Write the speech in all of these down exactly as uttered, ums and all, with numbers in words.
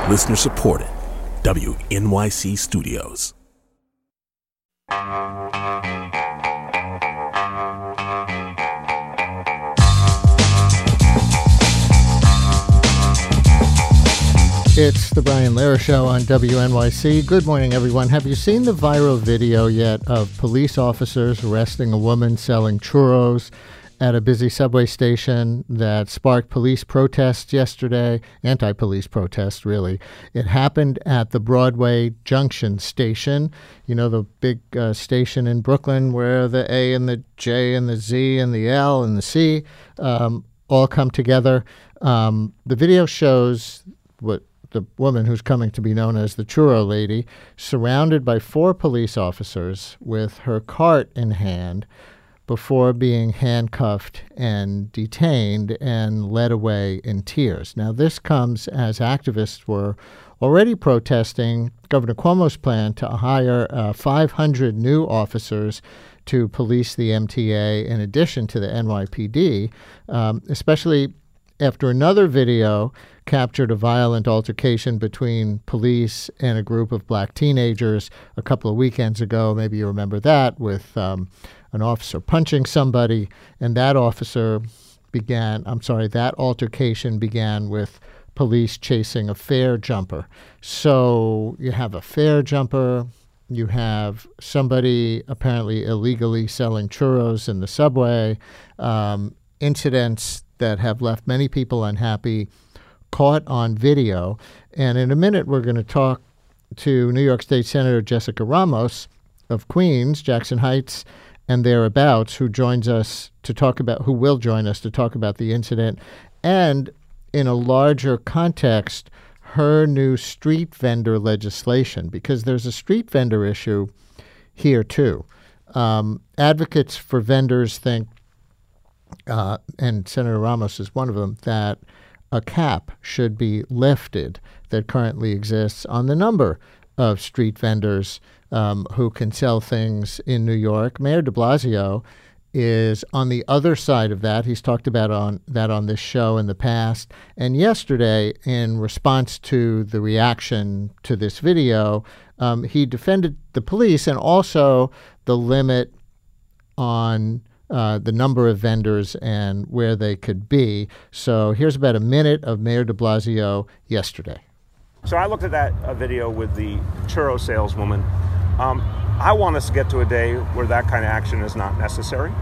Listener supported. W N Y C Studios. It's the Brian Lehrer Show on W N Y C. Good morning, everyone. Have you seen the viral video yet of police officers arresting a woman selling churros at a busy subway station that sparked police protests yesterday? Anti-police protests, really. It happened at the Broadway Junction station. You know, the big uh, station in Brooklyn where the A and the J and the Z and the L and the C um, all come together. Um, the video shows what the woman who's coming to be known as the Churro Lady, surrounded by four police officers with her cart in hand before being handcuffed and detained and led away in tears. Now, this comes as activists were already protesting Governor Cuomo's plan to hire uh, five hundred new officers to police the M T A in addition to the N Y P D, um, especially after another video captured a violent altercation between police and a group of black teenagers a couple of weekends ago. Maybe you remember that, with um, an officer punching somebody, and that officer began, I'm sorry, that altercation began with police chasing a fare jumper. So you have a fare jumper, you have somebody apparently illegally selling churros in the subway, um, incidents that have left many people unhappy, caught on video. And in a minute, we're going to talk to New York State Senator Jessica Ramos of Queens, Jackson Heights, and thereabouts, who joins us to talk about, who will join us to talk about the incident, and in a larger context, her new street vendor legislation, because there's a street vendor issue here too. Um, advocates for vendors think, uh, and Senator Ramos is one of them, that a cap should be lifted that currently exists on the number of street vendors um, who can sell things in New York. Mayor de Blasio is on the other side of that. He's talked about on that on this show in the past. And yesterday, in response to the reaction to this video, um, he defended the police and also the limit on Uh, the number of vendors and where they could be. So here's about a minute of Mayor de Blasio yesterday. So I looked at that uh, video with the churro saleswoman. Um, I want us to get to a day where that kind of action is not necessary.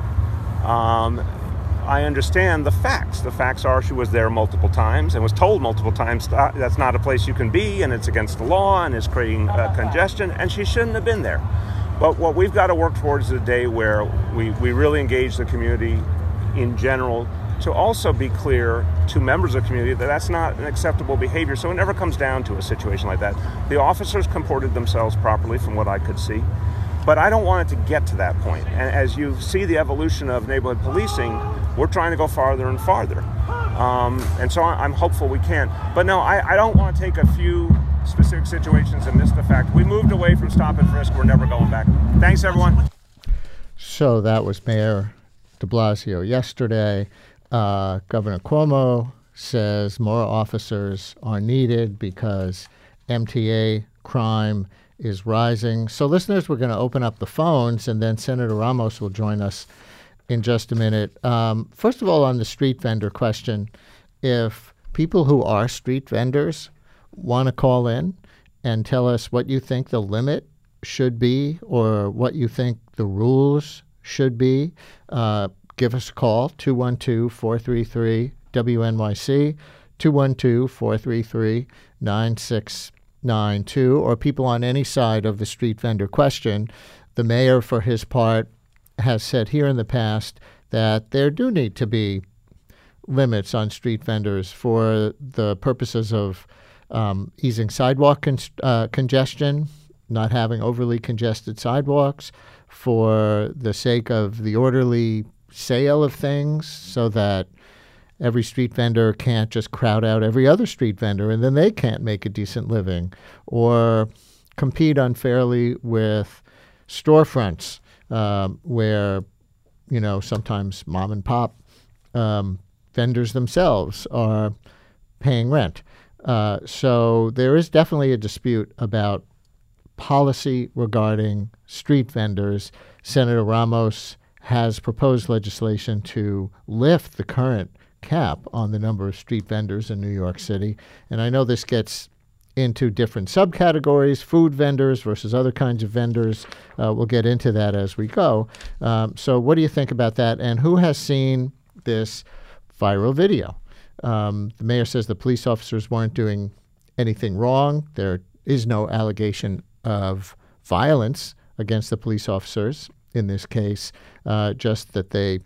Um, I understand the facts. The facts are she was there multiple times and was told multiple times that's not a place you can be and it's against the law and is creating uh, congestion, and she shouldn't have been there. But what we've got to work towards is a day where we, we really engage the community in general to also be clear to members of the community that that's not an acceptable behavior. So it never comes down to a situation like that. The officers comported themselves properly from what I could see, but I don't want it to get to that point. And as you see the evolution of neighborhood policing, we're trying to go farther and farther. Um, and so I'm hopeful we can. But no, I, I don't want to take a few specific situations and miss the fact we moved away from stop and frisk. We're never going back. Thanks, everyone. So that was Mayor de Blasio yesterday. Uh, Governor Cuomo says more officers are needed because M T A crime is rising. So listeners, we're going to open up the phones, and then Senator Ramos will join us in just a minute. Um, first of all, on the street vendor question, if people who are street vendors want to call in and tell us what you think the limit should be or what you think the rules should be, uh, give us a call, two one two, four three three, W N Y C, two one two, four three three, nine six nine two, or people on any side of the street vendor question. The mayor, for his part, has said here in the past that there do need to be limits on street vendors for the purposes of Um, easing sidewalk con- uh, congestion, not having overly congested sidewalks, for the sake of the orderly sale of things, so that every street vendor can't just crowd out every other street vendor and then they can't make a decent living, or compete unfairly with storefronts um, where, you know, sometimes mom and pop um, vendors themselves are paying rent. Uh, so there is definitely a dispute about policy regarding street vendors. Senator Ramos has proposed legislation to lift the current cap on the number of street vendors in New York City. And I know this gets into different subcategories, food vendors versus other kinds of vendors. Uh, we'll get into that as we go. Um, so what do you think about that? And who has seen this viral video? Um, the mayor says the police officers weren't doing anything wrong. There is no allegation of violence against the police officers in this case, uh, just that they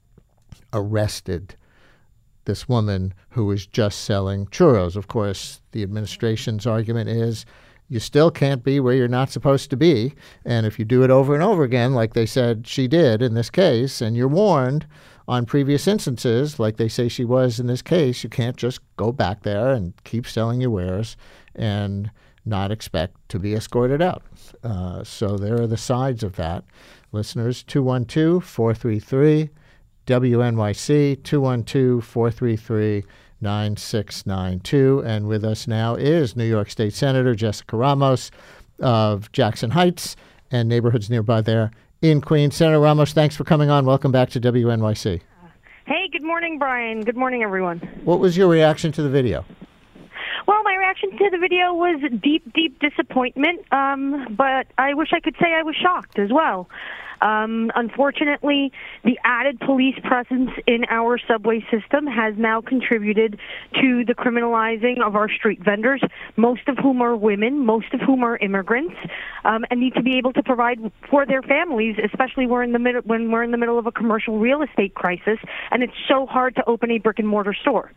arrested this woman who was just selling churros. Of course, the administration's argument is you still can't be where you're not supposed to be. And if you do it over and over again, like they said she did in this case, and you're warned on previous instances, like they say she was in this case, you can't just go back there and keep selling your wares and not expect to be escorted out. Uh, so there are the sides of that. Listeners, two one two, four three three, W N Y C, two one two, four three three, nine six nine two. And with us now is New York State Senator Jessica Ramos of Jackson Heights and neighborhoods nearby there in Queens. Senator Ramos, thanks for coming on. Welcome back to W N Y C. Hey, good morning, Brian. Good morning, everyone. What was your reaction to the video? Well, my reaction to the video was deep, deep disappointment, um, but I wish I could say I was shocked as well. Um, unfortunately, the added police presence in our subway system has now contributed to the criminalizing of our street vendors, most of whom are women, most of whom are immigrants, um, and need to be able to provide for their families, especially we're in the middle, when we're in the middle of a commercial real estate crisis, and it's so hard to open a brick-and-mortar store.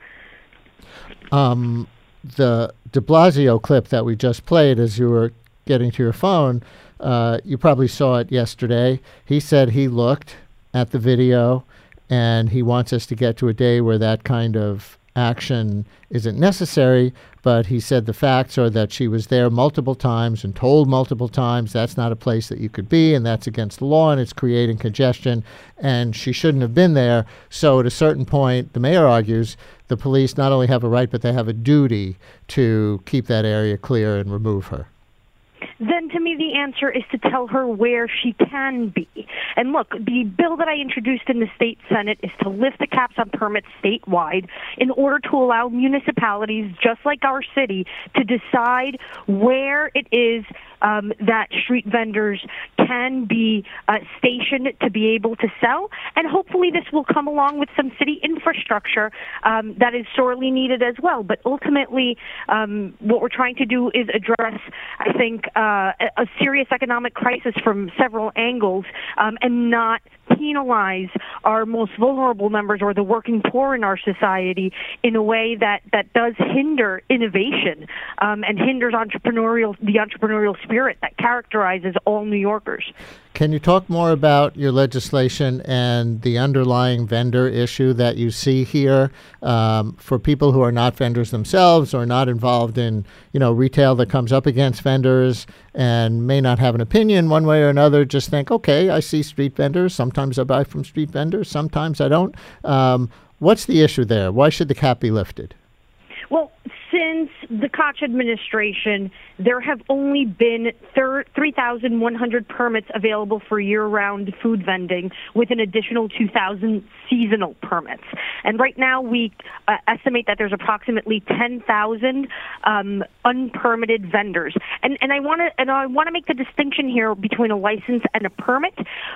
Um, the de Blasio clip that we just played as you were getting to your phone, Uh, you probably saw it yesterday. He said he looked at the video and he wants us to get to a day where that kind of action isn't necessary, but he said the facts are that she was there multiple times and told multiple times that's not a place that you could be and that's against the law and it's creating congestion and she shouldn't have been there. So at a certain point, the mayor argues, the police not only have a right, but they have a duty to keep that area clear and remove her. Then to me the answer is to tell her where she can be. And look, the bill that I introduced in the state Senate is to lift the caps on permits statewide in order to allow municipalities, just like our city, to decide where it is um, that street vendors can be uh, stationed to be able to sell. And hopefully this will come along with some city infrastructure um, that is sorely needed as well. But ultimately, um, what we're trying to do is address, I think, uh, a serious economic crisis from several angles, um, and not penalize our most vulnerable members or the working poor in our society in a way that, that does hinder innovation um, and hinders entrepreneurial the entrepreneurial spirit that characterizes all New Yorkers. Can you talk more about your legislation and the underlying vendor issue that you see here um, for people who are not vendors themselves or not involved in, you know, retail that comes up against vendors and may not have an opinion one way or another, just think, okay, I see street vendors. Sometimes I buy from street vendors. Sometimes I don't. Um, what's the issue there? Why should the cap be lifted? Well, since the Koch administration, there have only been three thousand one hundred permits available for year-round food vending with an additional two thousand seasonal permits. And right now we uh, estimate that there's approximately ten thousand um, unpermitted vendors. And, and I want to and I want to make the distinction here between a license and a permit.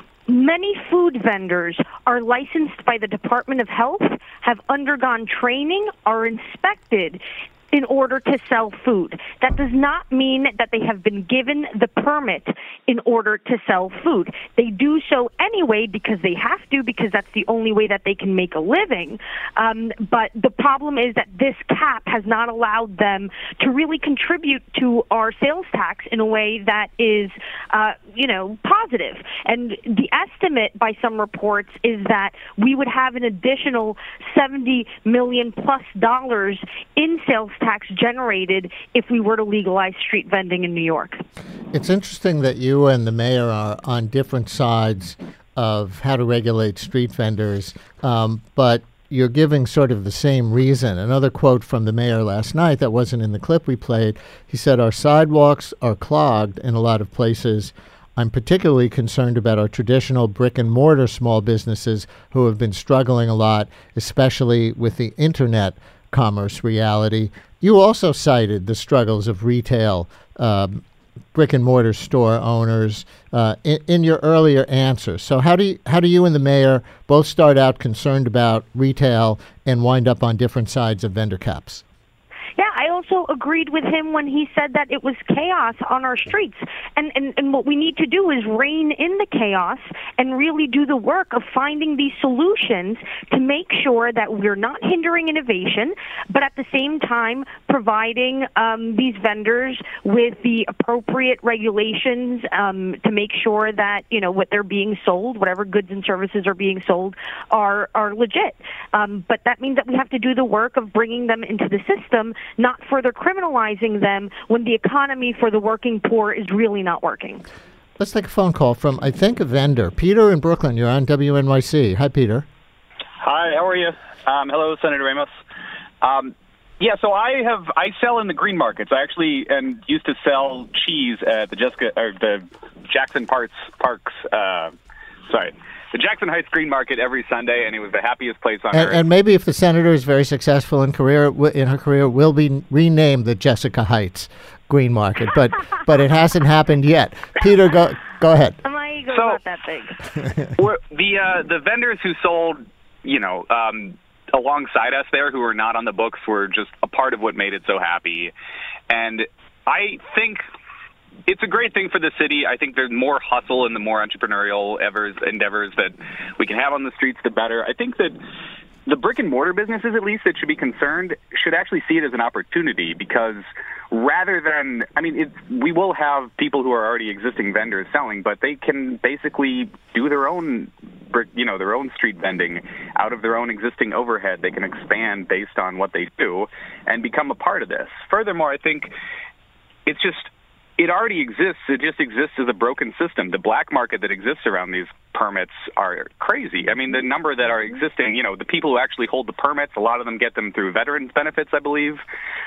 Many food vendors are licensed by the Department of Health, have undergone training, are inspected in order to sell food. That does not mean that they have been given the permit in order to sell food. They do so anyway because they have to, because that's the only way that they can make a living. Um, but the problem is that this cap has not allowed them to really contribute to our sales tax in a way that is, uh, you know, positive. And the estimate by some reports is that we would have an additional seventy million plus dollars in sales tax generated if we were to legalize street vending in New York. It's interesting that you and the mayor are on different sides of how to regulate street vendors, um, but you're giving sort of the same reason. Another quote from the mayor last night that wasn't in the clip we played. He said, "Our sidewalks are clogged in a lot of places. I'm particularly concerned about our traditional brick and mortar small businesses who have been struggling a lot, especially with the internet commerce reality." You also cited the struggles of retail um, brick and mortar store owners uh, in, in your earlier answers. So how do you, how do you and the mayor both start out concerned about retail and wind up on different sides of vendor caps? Yeah, I also agreed with him when he said that it was chaos on our streets. And, and, and what we need to do is rein in the chaos and really do the work of finding these solutions to make sure that we're not hindering innovation, but at the same time providing um, these vendors with the appropriate regulations um, to make sure that, you know, what they're being sold, whatever goods and services are being sold, are, are legit. Um, but that means that we have to do the work of bringing them into the system, not further criminalizing them when the economy for the working poor is really not working. Let's take a phone call from, I think, a vendor. Peter in Brooklyn, you're on W N Y C. Hi, Peter. Hi, how are you? Um, hello, Senator Ramos. Um, yeah, so I have I sell in the green markets. I actually and used to sell cheese at the Jessica or the Jackson Parks Parks. Uh, sorry. The Jackson Heights Green Market every Sunday, and it was the happiest place on and, earth. And maybe if the senator is very successful in career in her career, will be renamed the Jessica Heights Green Market, but but it hasn't happened yet. Peter, go go ahead. My ego's So- not that big. We're- the uh, the vendors who sold, you know, um, alongside us there, who were not on the books, were just a part of what made it so happy. And I think it's a great thing for the city. I think there's more hustle and the more entrepreneurial evers, endeavors that we can have on the streets, the better. I think that the brick and mortar businesses, at least, that should be concerned, should actually see it as an opportunity, because rather than, I mean, it's, we will have people who are already existing vendors selling, but they can basically do their own brick, you know, their own street vending out of their own existing overhead. They can expand based on what they do and become a part of this. Furthermore, I think it's just, it already exists. It just exists as a broken system. The black market that exists around these permits are crazy. I mean, the number that are existing, you know, the people who actually hold the permits, a lot of them get them through veterans benefits, I believe,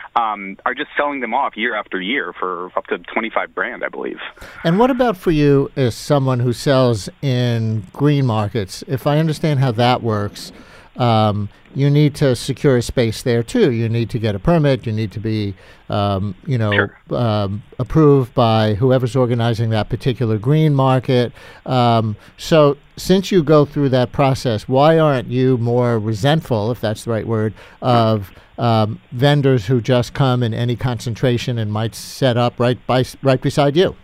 um, are just selling them off year after year for up to twenty-five grand, I believe. And what about for you as someone who sells in green markets? If I understand how that works, um, you need to secure a space there too. You need to get a permit. You need to be, um, you know, Sure. um, approved by whoever's organizing that particular green market. Um, so since you go through that process, why aren't you more resentful, if that's the right word, of um, vendors who just come in any concentration and might set up right by right beside you?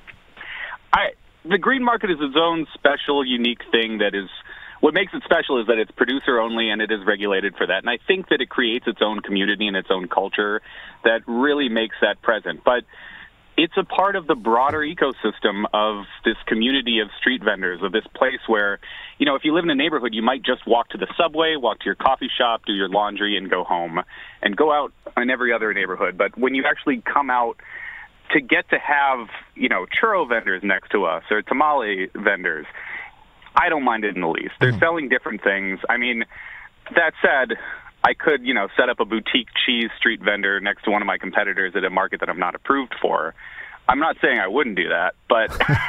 I, the green market is its own special, unique thing that is, what makes it special is that it's producer only and it is regulated for that. And I think that it creates its own community and its own culture that really makes that present. But it's a part of the broader ecosystem of this community of street vendors, of this place where, you know, if you live in a neighborhood, you might just walk to the subway, walk to your coffee shop, do your laundry, and go home, and go out in every other neighborhood. But when you actually come out to get to have, you know, churro vendors next to us or tamale vendors, I don't mind it in the least. They're mm-hmm. selling different things. I mean, that said, I could, you know, set up a boutique cheese street vendor next to one of my competitors at a market that I'm not approved for. I'm not saying I wouldn't do that, but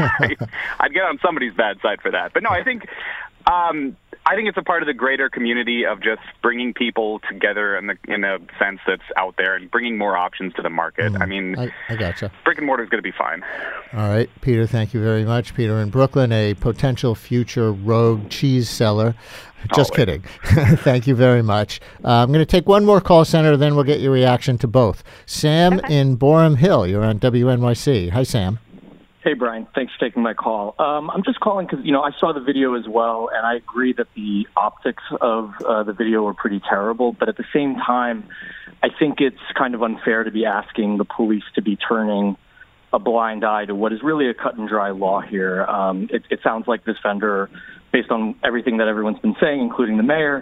I'd get on somebody's bad side for that. But no, I think um, I think it's a part of the greater community of just bringing people together in the in a sense that's out there and bringing more options to the market. Mm, I mean, I, I gotcha. Brick and mortar is going to be fine. All right, Peter, thank you very much. Peter in Brooklyn, a potential future rogue cheese seller. Just oh, kidding. Thank you very much. Uh, I'm going to take one more call, Senator, then we'll get your reaction to both. Sam okay. in Borum Hill, you're on W N Y C. Hi, Sam. Hey, Brian. Thanks for taking my call. Um, I'm just calling because, you know, I saw the video as well, and I agree that the optics of uh, the video were pretty terrible. But at the same time, I think it's kind of unfair to be asking the police to be turning a blind eye to what is really a cut and dry law here. Um, it, it sounds like this vendor, based on everything that everyone's been saying, including the mayor,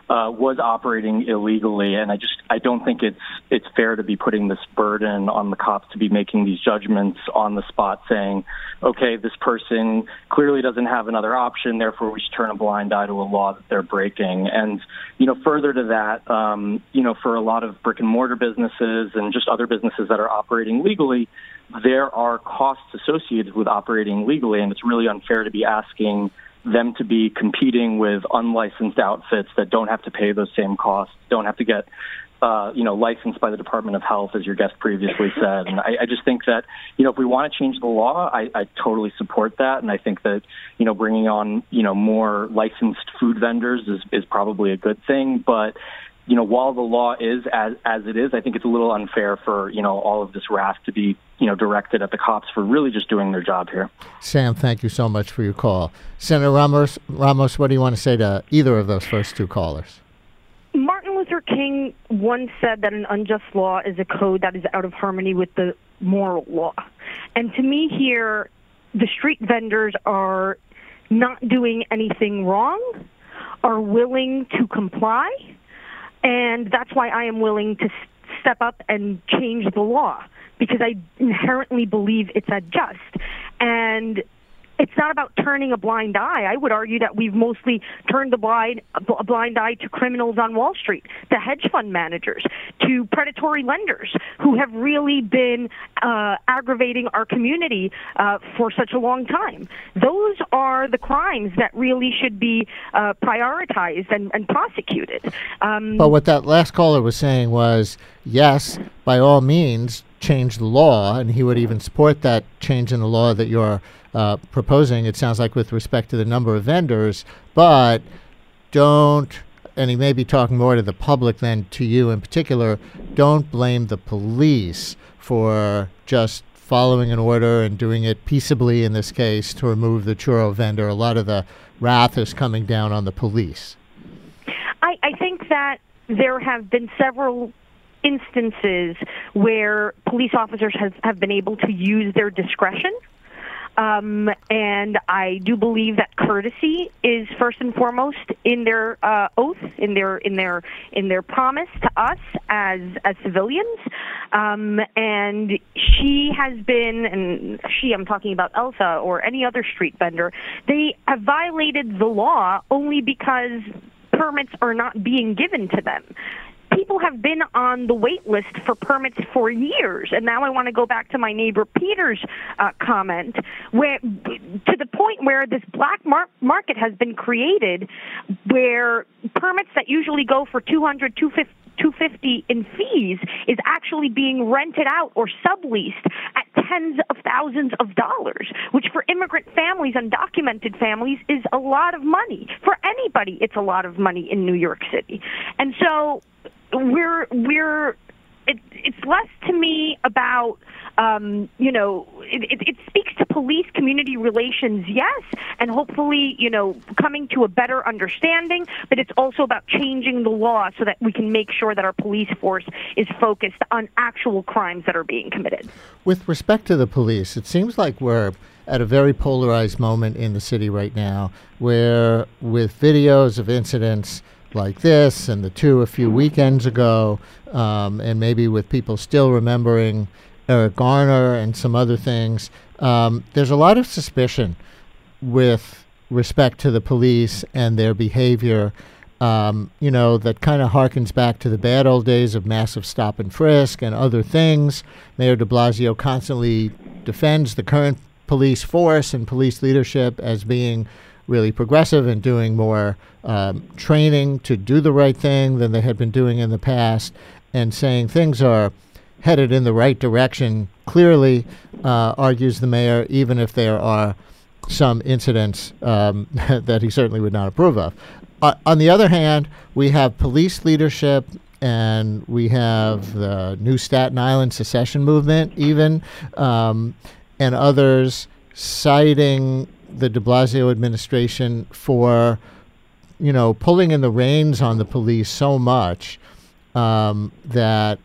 uh, was operating illegally. And I just I don't think it's it's fair to be putting this burden on the cops to be making these judgments on the spot, saying, okay, this person clearly doesn't have another option, therefore we should turn a blind eye to a law that they're breaking. And, you know, further to that, um, you know, for a lot of brick and mortar businesses and just other businesses that are operating legally, there are costs associated with operating legally, and it's really unfair to be asking them to be competing with unlicensed outfits that don't have to pay those same costs, don't have to get Uh, you know, licensed by the Department of Health, as your guest previously said. And I, I just think that, you know, if we want to change the law, I, I totally support that. And I think that, you know, bringing on, you know, more licensed food vendors is, is probably a good thing. But, you know, while the law is as, as it is, I think it's a little unfair for, you know, all of this wrath to be, you know, directed at the cops for really just doing their job here. Sam, thank you so much for your call. Senator Ramos, Ramos, what do you want to say to either of those first two callers? Martin Luther King once said that an unjust law is a code that is out of harmony with the moral law. And to me here, the street vendors are not doing anything wrong, are willing to comply, and that's why I am willing to step up and change the law, because I inherently believe it's unjust. And it's not about turning a blind eye. I would argue that we've mostly turned a blind, a blind eye to criminals on Wall Street, to hedge fund managers, to predatory lenders who have really been uh, aggravating our community uh, for such a long time. Those are the crimes that really should be uh, prioritized and, and prosecuted. Um, but what that last caller was saying was, yes, by all means, change the law, and he would even support that change in the law that you're uh, proposing, it sounds like, with respect to the number of vendors, but don't, and he may be talking more to the public than to you in particular, don't blame the police for just following an order and doing it peaceably in this case to remove the churro vendor. A lot of the wrath is coming down on the police. I, I think that there have been several instances where police officers have, have been able to use their discretion. Um, and I do believe that courtesy is first and foremost in their uh, oath, in their in their in their promise to us as as civilians. Um, and she has been, and she, I'm talking about Elsa or any other street vendor, they have violated the law only because permits are not being given to them. People have been on the wait list for permits for years, and now I want to go back to my neighbor Peter's uh, comment, where to the point where this black mar- market has been created, where permits that usually go for two hundred dollars, two hundred fifty dollars in fees is actually being rented out or subleased at tens of thousands of dollars, which for immigrant families, undocumented families, is a lot of money. For anybody, it's a lot of money in New York City. And so we're we're it, it's less to me about um, you know it, it, it speaks to police community relations, yes, and hopefully you know coming to a better understanding, but it's also about changing the law so that we can make sure that our police force is focused on actual crimes that are being committed. With respect to the police, it seems like we're at a very polarized moment in the city right now, where with videos of incidents like this and the two a few weekends ago, um, and maybe with people still remembering Eric Garner and some other things, um, there's a lot of suspicion with respect to the police and their behavior, um, you know, that kind of harkens back to the bad old days of massive stop and frisk and other things. Mayor de Blasio constantly defends the current police force and police leadership as being really progressive and doing more um, training to do the right thing than they had been doing in the past, and saying things are headed in the right direction, clearly, uh, argues the mayor, even if there are some incidents um, that he certainly would not approve of. Uh, on the other hand, we have police leadership, and we have the New Staten Island secession movement even, um, and others citing the de Blasio administration for, you know, pulling in the reins on the police so much um, that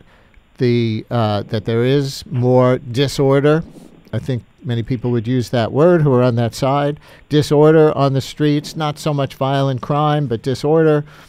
the uh, that there is more disorder. I think many people would use that word who are on that side. Disorder on the streets, not so much violent crime, but disorder.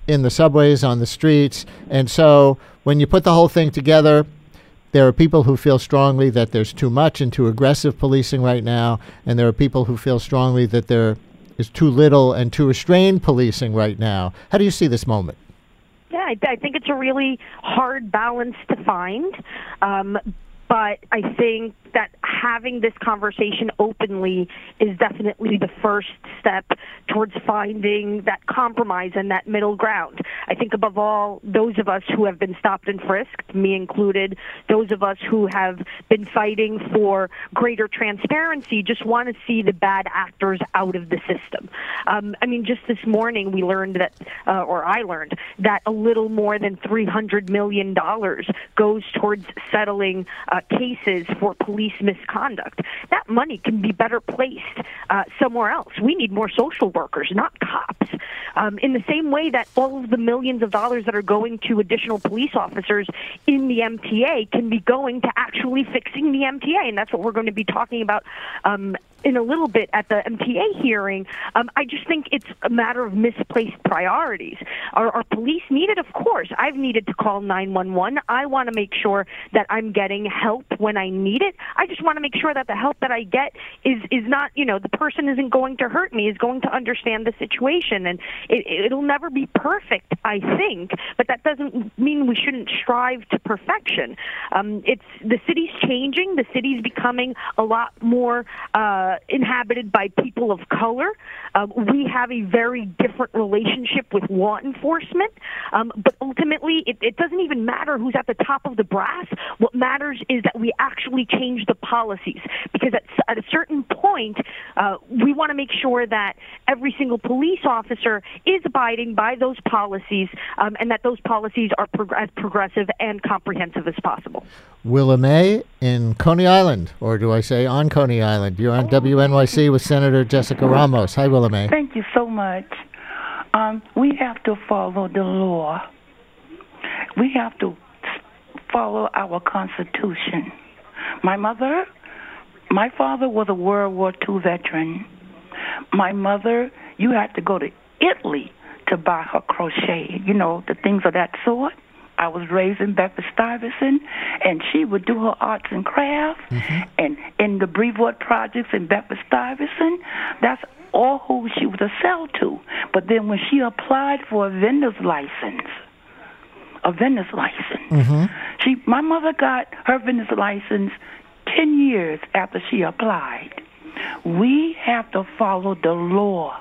in the subways, on the streets. And so when you put the whole thing together, there are people who feel strongly that there's too much and too aggressive policing right now, and there are people who feel strongly that there is too little and too restrained policing right now. How do you see this moment? Yeah, I, I think it's a really hard balance to find, um, but I think that having this conversation openly is definitely the first step towards finding that compromise and that middle ground. I think above all, those of us who have been stopped and frisked, me included, those of us who have been fighting for greater transparency just want to see the bad actors out of the system. Um, I mean, just this morning we learned that, uh, or I learned, that a little more than three hundred million dollars goes towards settling uh, cases for police misconduct. That money can be better placed uh, somewhere else. We need more social workers, not cops. Um, in the same way that all of the millions of dollars that are going to additional police officers in the M T A can be going to actually fixing the M T A, and that's what we're going to be talking about um, in a little bit at the M T A hearing. Um, I just think it's a matter of misplaced priorities. Are, are police needed? Of course. I've needed to call nine one one. I want to make sure that I'm getting help when I need it. I just want to make sure that the help that I get is, is not, you know, the person isn't going to hurt me, is going to understand the situation. And it, it'll never be perfect, I think, but that doesn't mean we shouldn't strive to perfection. Um, it's the city's changing. The city's becoming a lot more uh, inhabited by people of color. Uh, we have a very different relationship with law enforcement, um, but ultimately it, it doesn't even matter who's at the top of the brass. What matters is that we actually change the policies, because at, at a certain point uh, we want to make sure that every single police officer is abiding by those policies, um, and that those policies are prog- as progressive and comprehensive as possible. Willa May in Coney Island, or do I say on Coney Island? You're on W N Y C with Senator Jessica Ramos. Hi, Willa May. Thank you so much. Um, we have to follow the law. We have to follow our Constitution. My mother, my father was a World War Two veteran. My mother, you had to go to Italy to buy her crochet, you know, the things of that sort. I was raised in Bedford-Stuyvesant, and she would do her arts and crafts, mm-hmm. and in the Brevoort projects in Bedford-Stuyvesant, that's all who she was a sell to. But then when she applied for a vendor's license, a vendor's license, mm-hmm. she, my mother got her vendor's license ten years after she applied. We have to follow the law.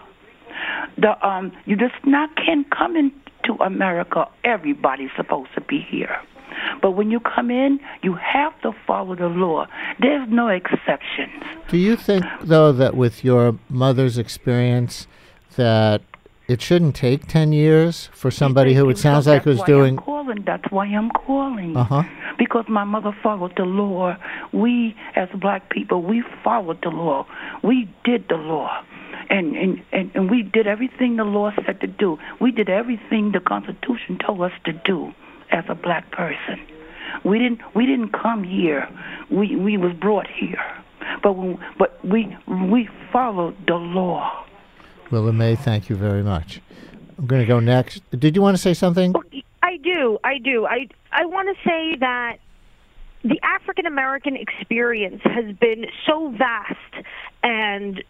The um, you just not can come into America. Everybody's supposed to be here, but when you come in, you have to follow the law. There's no exceptions. Do you think, though, that with your mother's experience, that it shouldn't take ten years for somebody who it sounds like was doing? I'm calling. That's why I'm calling. Uh huh. Because my mother followed the law. We, as black people, we followed the law. We did the law. And, and, and, and we did everything the law said to do. We did everything the Constitution told us to do as a black person. We didn't we didn't come here. We we was brought here. But when, but we we followed the law. Willa May, thank you very much. I'm going to go next. Did you want to say something? I do. I do. I I want to say that the African American experience has been so vast and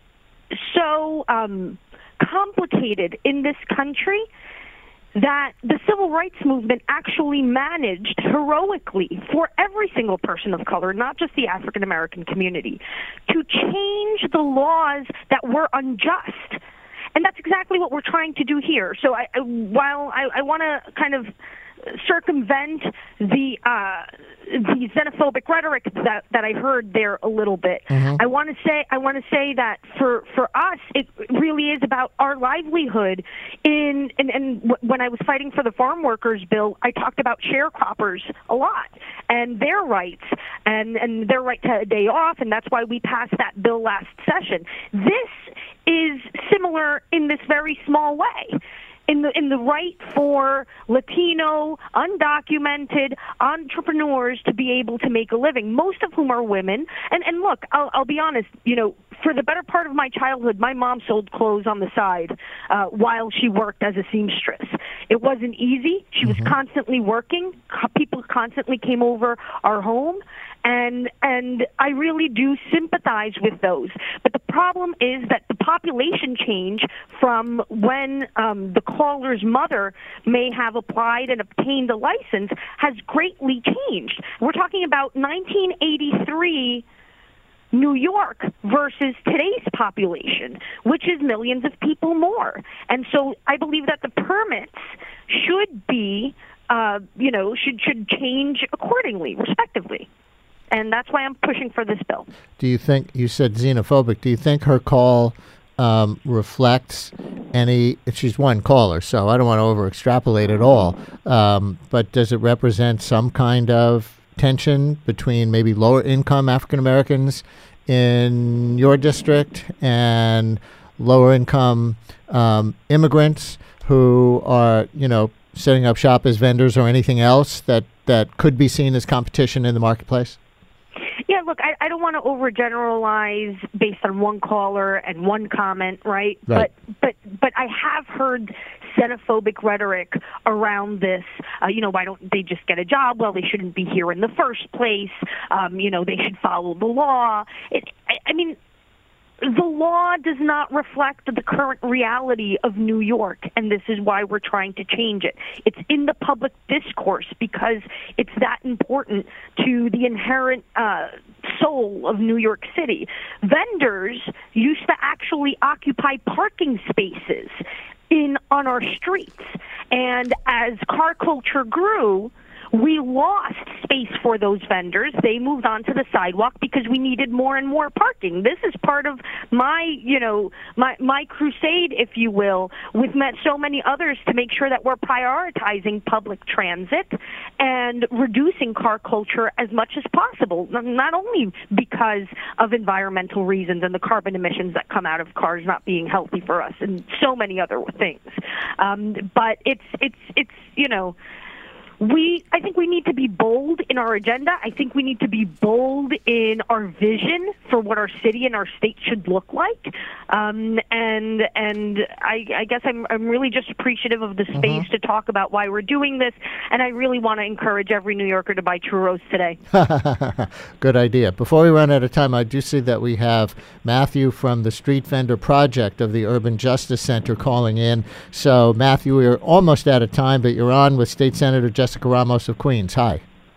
so um, complicated in this country that the civil rights movement actually managed heroically for every single person of color, not just the African American community, to change the laws that were unjust. And that's exactly what we're trying to do here. So I, I, while I, I want to kind of circumvent the uh, the xenophobic rhetoric that, that I heard there a little bit, mm-hmm. I want to say I want to say that for, for us, it really is about our livelihood. In and, and w- when I was fighting for the farm workers bill, I talked about sharecroppers a lot and their rights and, and their right to a day off, and that's why we passed that bill last session. This is similar in this very small way. in the in the right for Latino, undocumented entrepreneurs to be able to make a living, most of whom are women. And and look, I'll, I'll be honest, you know, for the better part of my childhood, my mom sold clothes on the side uh, while she worked as a seamstress. It wasn't easy. She was mm-hmm. constantly working. People constantly came over our home. And and I really do sympathize with those. But the problem is that the population change from when um, the caller's mother may have applied and obtained a license has greatly changed. We're talking about nineteen eighty-three New York versus today's population, which is millions of people more. And so I believe that the permits should be, uh, you know, should should change accordingly, respectively. And that's why I'm pushing for this bill. Do you think, you said xenophobic, do you think her call um, reflects any, she's one caller, so I don't want to over-extrapolate at all, um, but does it represent some kind of tension between maybe lower-income African-Americans in your district and lower-income um, immigrants who are, you know, setting up shop as vendors or anything else that, that could be seen as competition in the marketplace? Yeah, look, I, I don't want to overgeneralize based on one caller and one comment, right? Right. But but but I have heard xenophobic rhetoric around this. Uh, you know, why don't they just get a job? Well, they shouldn't be here in the first place. Um, you know, they should follow the law. It, I, I mean, the law does not reflect the current reality of New York, and this is why we're trying to change it. It's in the public discourse because it's that important to the inherent uh, soul of New York City. Vendors used to actually occupy parking spaces in on our streets, and as car culture grew, we lost space for those vendors. They moved onto the sidewalk because we needed more and more parking. This is part of my, you know, my my crusade, if you will, with so many others to make sure that we're prioritizing public transit and reducing car culture as much as possible, not only because of environmental reasons and the carbon emissions that come out of cars not being healthy for us and so many other things. Um, but it's, it's, it's, you know, We, I think we need to be bold in our agenda. I think we need to be bold in our vision for what our city and our state should look like. Um, and and I, I guess I'm, I'm really just appreciative of the space mm-hmm. to talk about why we're doing this. And I really want to encourage every New Yorker to buy churros today. Good idea. Before we run out of time, I do see that we have Matthew from the Street Vendor Project of the Urban Justice Center calling in. So, Matthew, we're almost out of time, but you're on with State Senator Jessica Jessica Ramos of Queens. Hi.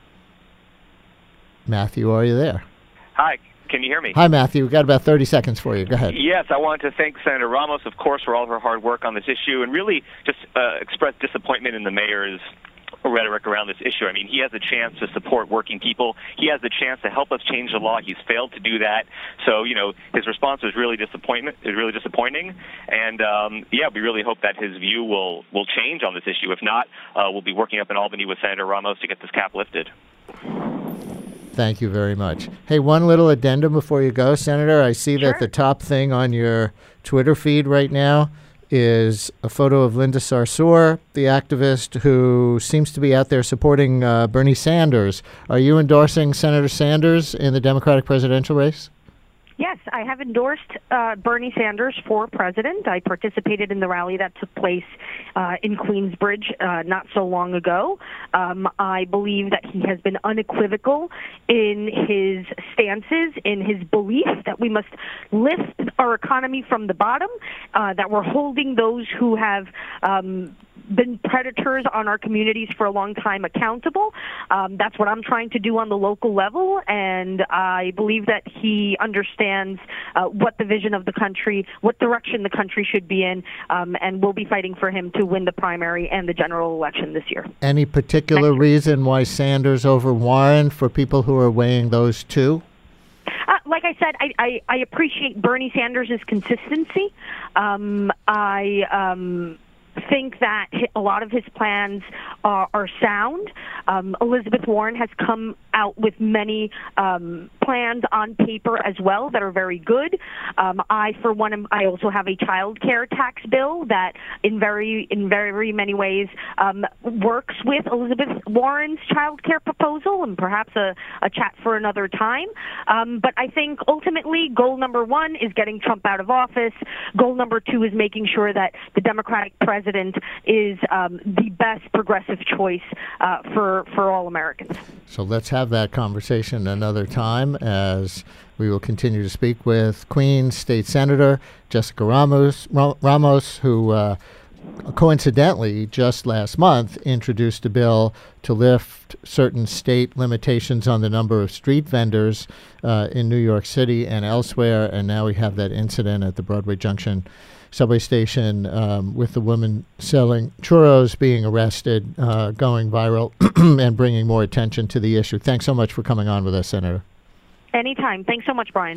Matthew, are you there? Hi. Can you hear me? Hi, Matthew. We've got about thirty seconds for you. Go ahead. Yes, I want to thank Senator Ramos, of course, for all of her hard work on this issue and really just uh, express disappointment in the mayor's rhetoric around this issue. I mean, he has a chance to support working people. He has the chance to help us change the law. He's failed to do that. So, you know, his response was really disappointment. Is really disappointing. And um, yeah, we really hope that his view will will change on this issue. If not, uh, we'll be working up in Albany with Senator Ramos to get this cap lifted. Thank you very much. Hey, one little addendum before you go, Senator. I see sure. that the top thing on your Twitter feed right now is a photo of Linda Sarsour, the activist who seems to be out there supporting uh, Bernie Sanders. Are you endorsing Senator Sanders in the Democratic presidential race? Yes, I have endorsed uh, Bernie Sanders for president. I participated in the rally that took place uh, in Queensbridge uh, not so long ago. Um, I believe that he has been unequivocal in his stances, in his belief that we must lift our economy from the bottom, uh, that we're holding those who have um, been predators on our communities for a long time accountable. Um, that's what I'm trying to do on the local level, and I believe that he understands uh, what the vision of the country, what direction the country should be in, um, and we'll be fighting for him to win the primary and the general election this year. Any particular reason why Sanders over Warren for people who are weighing those two? Uh, like I said, I, I, I appreciate Bernie Sanders' consistency. Um, I... Um, think that a lot of his plans are, are sound. Um, Elizabeth Warren has come out with many um, plans on paper as well that are very good. Um, I, for one, am, I also have a child care tax bill that, in very in very many ways, um, works with Elizabeth Warren's child care proposal, and perhaps a, a chat for another time. Um, but I think ultimately, goal number one is getting Trump out of office. Goal number two is making sure that the Democratic president is um, the best progressive choice uh, for for all Americans. So let's have that conversation another time, as we will continue to speak with Queens State Senator Jessica Ramos, Ramos who uh, coincidentally just last month introduced a bill to lift certain state limitations on the number of street vendors uh, in New York City and elsewhere. And now we have that incident at the Broadway Junction subway station um, with the woman selling churros being arrested, uh, going viral and bringing more attention to the issue. Thanks so much for coming on with us, Senator. Anytime. Thanks so much, Brian.